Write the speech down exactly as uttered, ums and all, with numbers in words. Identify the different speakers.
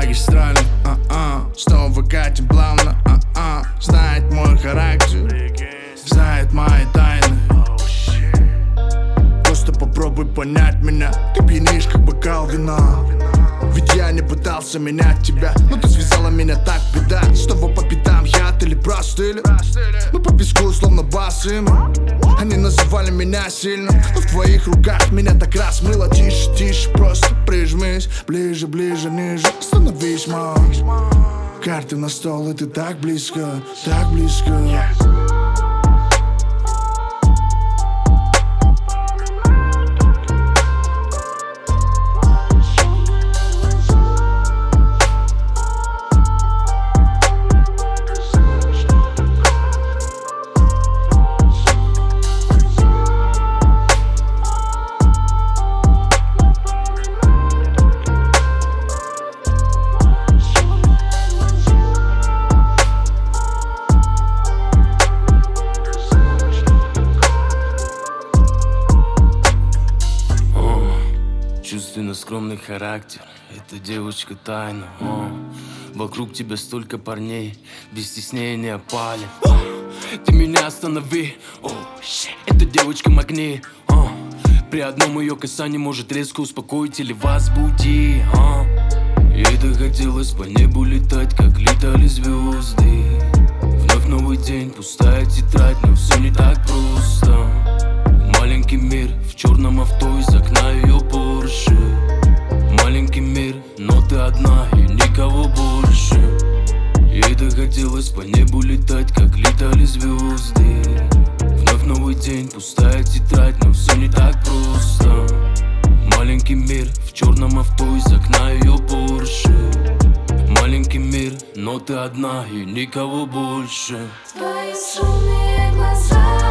Speaker 1: магистрали, а-а. Снова катим плавно, а-а. Знает мой характер, знает мои тайны. Просто попробуй понять меня. Ты пьянишь, как бокал вина. Ведь я не пытался менять тебя, но ты связала меня так, беда. Снова по пятам яд или простыли. Мы по песку, словно босыми. Они называли меня сильным, но в твоих руках меня так размыло. Тише, тише, просто прижмись. Ближе, ближе, ниже, становись, мам. Карты на стол, и ты так близко, так близко.
Speaker 2: Чувственно скромный характер, эта девочка тайна. О, вокруг тебя столько парней, без стеснения палим. Ты меня останови, о, эта девочка магнит. О, при одном ее касании может резко успокоить или возбудить. О, ей захотелось по небу летать, как летали звезды. Вновь новый день, пустая тетрадь, но все не так просто. Маленький мир в черном авто, из окна ее Порше. Маленький мир, но ты одна и никого больше. Ей захотелось по небу летать, как летали звезды. Вновь новый день, пустая тетрадь, но все не так просто. Маленький мир в черном авто, из окна ее Порше. Маленький мир, но ты одна и никого больше.
Speaker 3: Твои шумные глаза.